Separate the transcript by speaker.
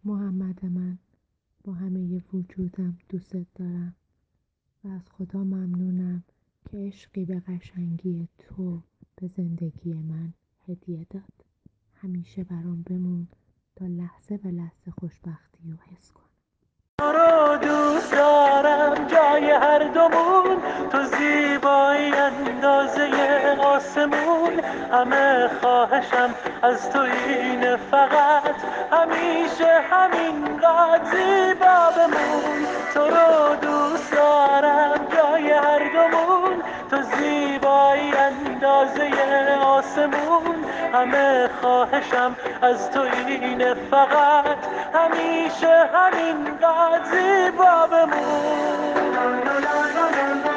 Speaker 1: محمد من، با همه وجودم دوست دارم و از خدا ممنونم که عشقی به قشنگی تو به زندگی من هدیه داد. همیشه برام بمون تا لحظه به لحظه خوشبختی رو حس کنم.
Speaker 2: تو رو دوست دارم جای هر دومون، تو زیبایی اندازه آسمون. همه خواهشم از تو اینه، فقط همیشه همینقدر زیبا بمون. تو رو دوست دارم جای هر دومون، تو زیبایی اندازه آسمون. همه خواهشم از تو اینه، فقط همیشه همینقدر زیبا بمون.